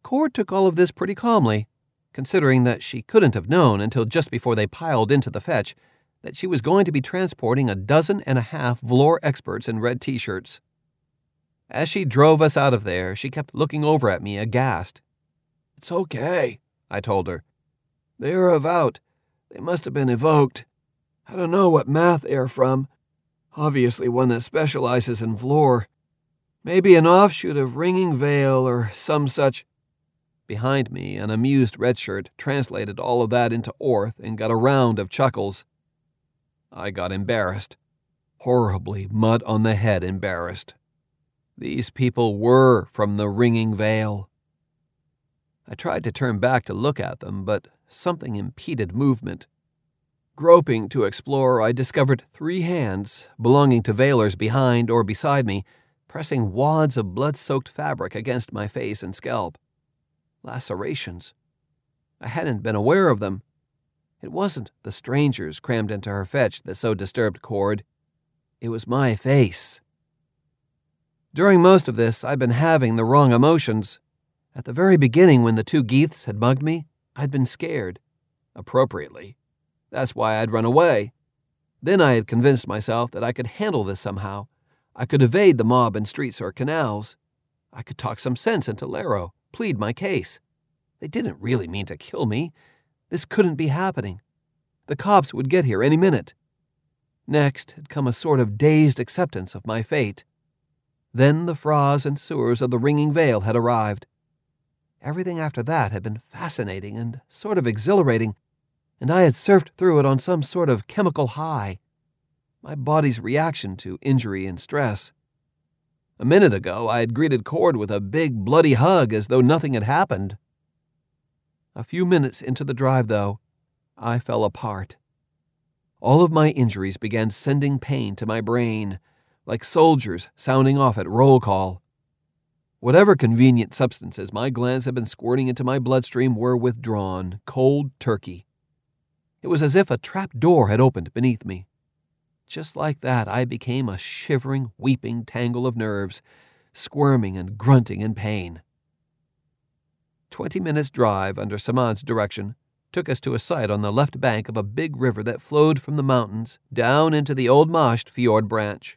Cord took all of this pretty calmly, considering that she couldn't have known until just before they piled into the fetch that she was going to be transporting 12.5 velour experts in red t-shirts. As she drove us out of there, she kept looking over at me aghast. "It's okay," I told her. "They are about. They must have been evoked. I don't know what math they're from. Obviously one that specializes in Vlor. Maybe an offshoot of Ringing Veil or some such." Behind me, an amused redshirt translated all of that into Orth and got a round of chuckles. I got embarrassed. Horribly mud-on-the-head embarrassed. These people were from the Ringing Veil. I tried to turn back to look at them, but something impeded movement. Groping to explore, I discovered 3 hands, belonging to Veilers behind or beside me, pressing wads of blood-soaked fabric against my face and scalp. Lacerations. I hadn't been aware of them. It wasn't the strangers crammed into her fetch that so disturbed Cord. It was my face. During most of this, I'd been having the wrong emotions. At the very beginning, when the 2 Geeths had mugged me, I'd been scared. Appropriately. That's why I'd run away. Then I had convinced myself that I could handle this somehow. I could evade the mob in streets or canals. I could talk some sense into Laro, plead my case. They didn't really mean to kill me. This couldn't be happening. The cops would get here any minute. Next had come a sort of dazed acceptance of my fate. Then the Fras and sewers of the Ringing Veil had arrived. Everything after that had been fascinating and sort of exhilarating, and I had surfed through it on some sort of chemical high. My body's reaction to injury and stress. A minute ago, I had greeted Cord with a big, bloody hug as though nothing had happened. A few minutes into the drive, though, I fell apart. All of my injuries began sending pain to my brain, like soldiers sounding off at roll call. Whatever convenient substances my glands had been squirting into my bloodstream were withdrawn, cold turkey. It was as if a trap door had opened beneath me. Just like that, I became a shivering, weeping tangle of nerves, squirming and grunting in pain. 20 minutes' drive under Samad's direction took us to a site on the left bank of a big river that flowed from the mountains down into the Old Masht fjord branch.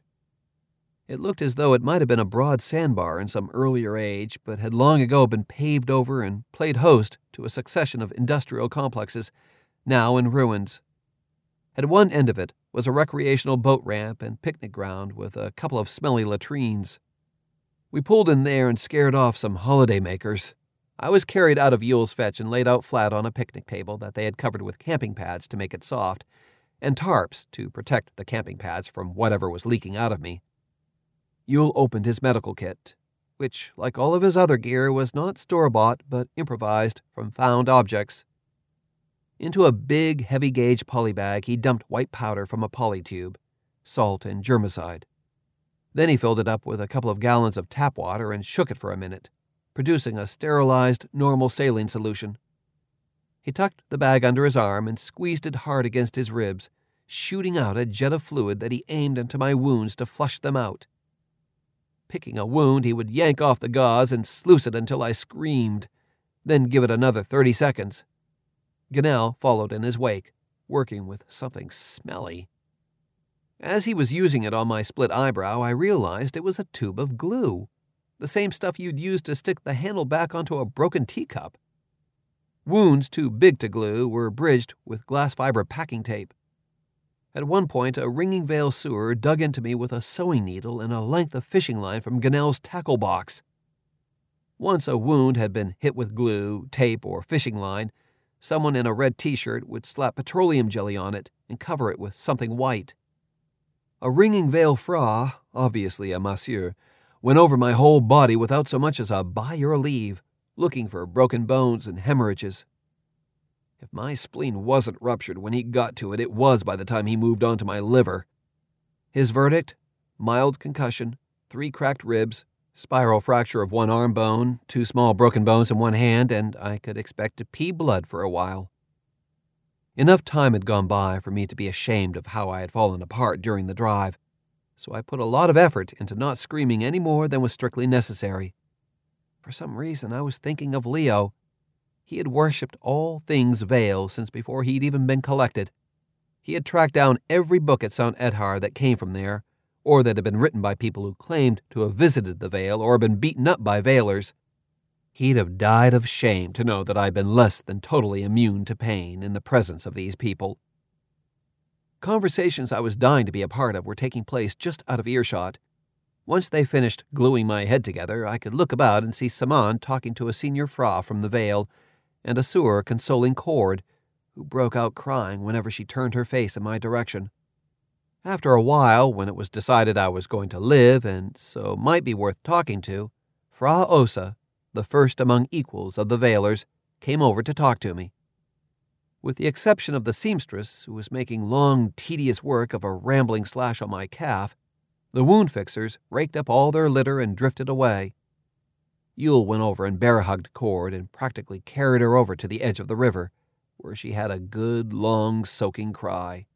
It looked as though it might have been a broad sandbar in some earlier age, but had long ago been paved over and played host to a succession of industrial complexes, now in ruins. At one end of it was a recreational boat ramp and picnic ground with a couple of smelly latrines. We pulled in there and scared off some holidaymakers. I was carried out of Yule's fetch and laid out flat on a picnic table that they had covered with camping pads to make it soft, and tarps to protect the camping pads from whatever was leaking out of me. Yule opened his medical kit, which, like all of his other gear, was not store-bought but improvised from found objects. Into a big, heavy-gauge polybag he dumped white powder from a polytube, salt and germicide. Then he filled it up with a couple of gallons of tap water and shook it for a minute, producing a sterilized, normal saline solution. He tucked the bag under his arm and squeezed it hard against his ribs, shooting out a jet of fluid that he aimed into my wounds to flush them out. Picking a wound, he would yank off the gauze and sluice it until I screamed, then give it another 30 seconds. Gannell followed in his wake, working with something smelly. As he was using it on my split eyebrow, I realized it was a tube of glue, the same stuff you'd use to stick the handle back onto a broken teacup. Wounds too big to glue were bridged with glass fiber packing tape. At one point, a Ringing Veil sewer dug into me with a sewing needle and a length of fishing line from Gannell's tackle box. Once a wound had been hit with glue, tape, or fishing line, someone in a red t-shirt would slap petroleum jelly on it and cover it with something white. A Ringing Veil Fra, obviously a masseur, went over my whole body without so much as a by your leave, looking for broken bones and hemorrhages. If my spleen wasn't ruptured when he got to it, it was by the time he moved on to my liver. His verdict? Mild concussion, 3 cracked ribs, spiral fracture of 1 arm bone, 2 small broken bones in 1 hand, and I could expect to pee blood for a while. Enough time had gone by for me to be ashamed of how I had fallen apart during the drive, so I put a lot of effort into not screaming any more than was strictly necessary. For some reason, I was thinking of Leo. He had worshipped all things Vale since before he'd even been collected. He had tracked down every book at St. Edhar that came from there, or that had been written by people who claimed to have visited the Vale or been beaten up by Valers. He'd have died of shame to know that I'd been less than totally immune to pain in the presence of these people. Conversations I was dying to be a part of were taking place just out of earshot. Once they finished gluing my head together, I could look about and see Saman talking to a senior Fra from the Vale, and Asur consoling Cord, who broke out crying whenever she turned her face in my direction. After a while, when it was decided I was going to live and so might be worth talking to, Fra Osa, the first among equals of the Valers, came over to talk to me. With the exception of the seamstress, who was making long, tedious work of a rambling slash on my calf, the wound fixers raked up all their litter and drifted away. Yule went over and bear-hugged Cord and practically carried her over to the edge of the river, where she had a good, long, soaking cry.